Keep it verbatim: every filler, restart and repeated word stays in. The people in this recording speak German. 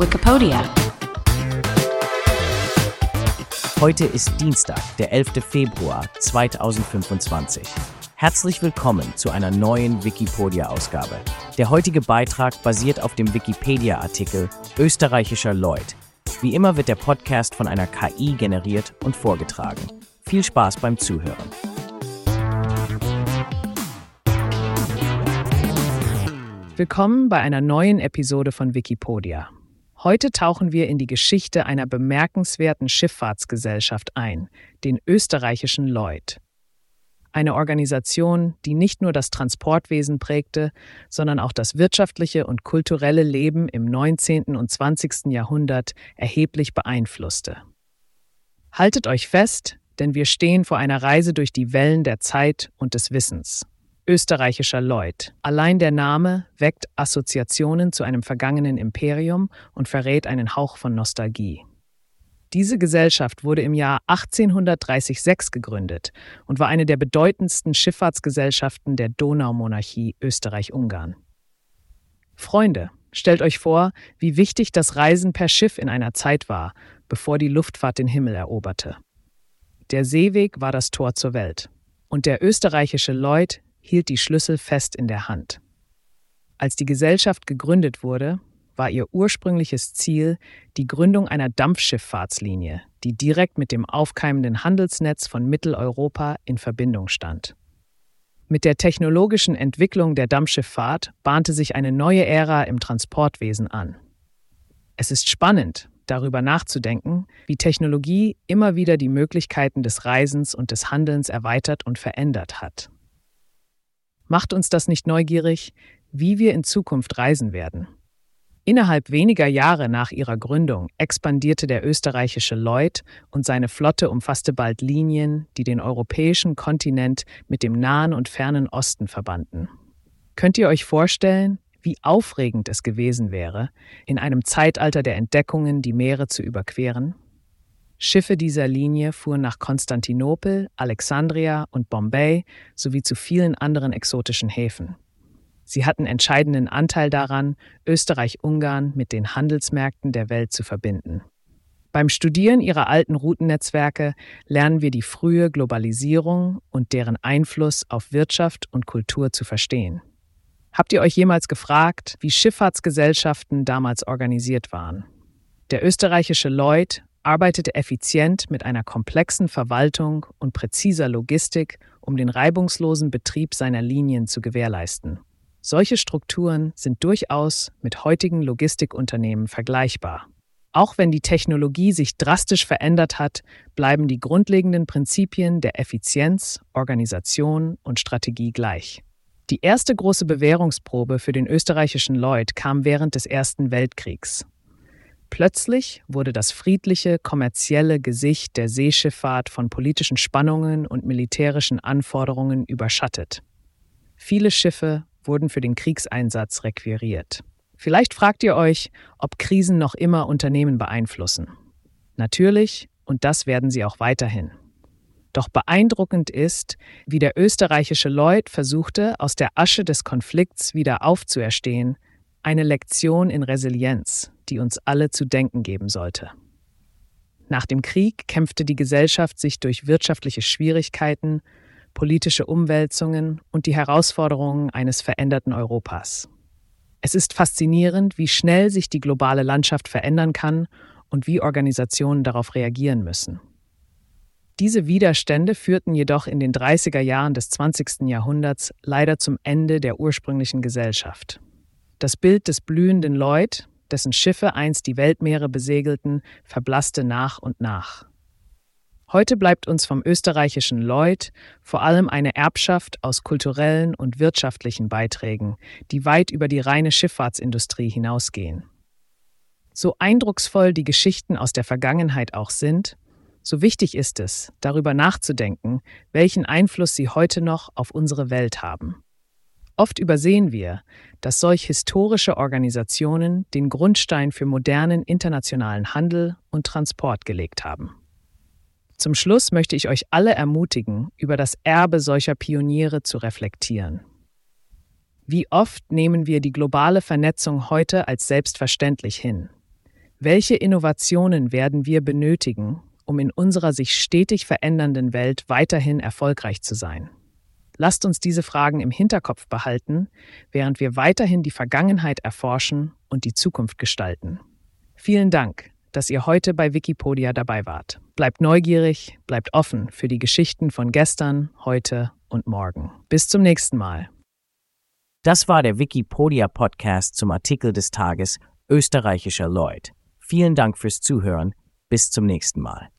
Wikipedia. Heute ist Dienstag, der elfter Februar zweitausendfünfundzwanzig. Herzlich willkommen zu einer neuen Wikipedia-Ausgabe. Der heutige Beitrag basiert auf dem Wikipedia-Artikel Österreichischer Lloyd. Wie immer wird der Podcast von einer K I generiert und vorgetragen. Viel Spaß beim Zuhören. Willkommen bei einer neuen Episode von Wikipedia. Heute tauchen wir in die Geschichte einer bemerkenswerten Schifffahrtsgesellschaft ein, den österreichischen Lloyd. Eine Organisation, die nicht nur das Transportwesen prägte, sondern auch das wirtschaftliche und kulturelle Leben im neunzehnten und zwanzigsten Jahrhundert erheblich beeinflusste. Haltet euch fest, denn wir stehen vor einer Reise durch die Wellen der Zeit und des Wissens. Österreichischer Lloyd. Allein der Name weckt Assoziationen zu einem vergangenen Imperium und verrät einen Hauch von Nostalgie. Diese Gesellschaft wurde im Jahr achtzehnhundertsechsunddreißig gegründet und war eine der bedeutendsten Schifffahrtsgesellschaften der Donaumonarchie Österreich-Ungarn. Freunde, stellt euch vor, wie wichtig das Reisen per Schiff in einer Zeit war, bevor die Luftfahrt den Himmel eroberte. Der Seeweg war das Tor zur Welt. Und der österreichische Lloyd hielt die Schlüssel fest in der Hand. Als die Gesellschaft gegründet wurde, war ihr ursprüngliches Ziel die Gründung einer Dampfschifffahrtslinie, die direkt mit dem aufkeimenden Handelsnetz von Mitteleuropa in Verbindung stand. Mit der technologischen Entwicklung der Dampfschifffahrt bahnte sich eine neue Ära im Transportwesen an. Es ist spannend, darüber nachzudenken, wie Technologie immer wieder die Möglichkeiten des Reisens und des Handelns erweitert und verändert hat. Macht uns das nicht neugierig, wie wir in Zukunft reisen werden? Innerhalb weniger Jahre nach ihrer Gründung expandierte der österreichische Lloyd und seine Flotte umfasste bald Linien, die den europäischen Kontinent mit dem Nahen und Fernen Osten verbanden. Könnt ihr euch vorstellen, wie aufregend es gewesen wäre, in einem Zeitalter der Entdeckungen die Meere zu überqueren? Schiffe dieser Linie fuhren nach Konstantinopel, Alexandria und Bombay sowie zu vielen anderen exotischen Häfen. Sie hatten entscheidenden Anteil daran, Österreich-Ungarn mit den Handelsmärkten der Welt zu verbinden. Beim Studieren ihrer alten Routennetzwerke lernen wir die frühe Globalisierung und deren Einfluss auf Wirtschaft und Kultur zu verstehen. Habt ihr euch jemals gefragt, wie Schifffahrtsgesellschaften damals organisiert waren? Der österreichische Lloyd arbeitete effizient mit einer komplexen Verwaltung und präziser Logistik, um den reibungslosen Betrieb seiner Linien zu gewährleisten. Solche Strukturen sind durchaus mit heutigen Logistikunternehmen vergleichbar. Auch wenn die Technologie sich drastisch verändert hat, bleiben die grundlegenden Prinzipien der Effizienz, Organisation und Strategie gleich. Die erste große Bewährungsprobe für den österreichischen Lloyd kam während des Ersten Weltkriegs. Plötzlich wurde das friedliche, kommerzielle Gesicht der Seeschifffahrt von politischen Spannungen und militärischen Anforderungen überschattet. Viele Schiffe wurden für den Kriegseinsatz requiriert. Vielleicht fragt ihr euch, ob Krisen noch immer Unternehmen beeinflussen. Natürlich, und das werden sie auch weiterhin. Doch beeindruckend ist, wie der österreichische Lloyd versuchte, aus der Asche des Konflikts wieder aufzuerstehen, eine Lektion in Resilienz, die uns alle zu denken geben sollte. Nach dem Krieg kämpfte die Gesellschaft sich durch wirtschaftliche Schwierigkeiten, politische Umwälzungen und die Herausforderungen eines veränderten Europas. Es ist faszinierend, wie schnell sich die globale Landschaft verändern kann und wie Organisationen darauf reagieren müssen. Diese Widerstände führten jedoch in den dreißiger Jahren des zwanzigsten Jahrhunderts leider zum Ende der ursprünglichen Gesellschaft. Das Bild des blühenden Lloyd, dessen Schiffe einst die Weltmeere besegelten, verblasste nach und nach. Heute bleibt uns vom österreichischen Lloyd vor allem eine Erbschaft aus kulturellen und wirtschaftlichen Beiträgen, die weit über die reine Schifffahrtsindustrie hinausgehen. So eindrucksvoll die Geschichten aus der Vergangenheit auch sind, so wichtig ist es, darüber nachzudenken, welchen Einfluss sie heute noch auf unsere Welt haben. Oft übersehen wir, dass solch historische Organisationen den Grundstein für modernen internationalen Handel und Transport gelegt haben. Zum Schluss möchte ich euch alle ermutigen, über das Erbe solcher Pioniere zu reflektieren. Wie oft nehmen wir die globale Vernetzung heute als selbstverständlich hin? Welche Innovationen werden wir benötigen, um in unserer sich stetig verändernden Welt weiterhin erfolgreich zu sein? Lasst uns diese Fragen im Hinterkopf behalten, während wir weiterhin die Vergangenheit erforschen und die Zukunft gestalten. Vielen Dank, dass ihr heute bei Wikipedia dabei wart. Bleibt neugierig, bleibt offen für die Geschichten von gestern, heute und morgen. Bis zum nächsten Mal. Das war der Wikipedia-Podcast zum Artikel des Tages Österreichischer Lloyd. Vielen Dank fürs Zuhören. Bis zum nächsten Mal.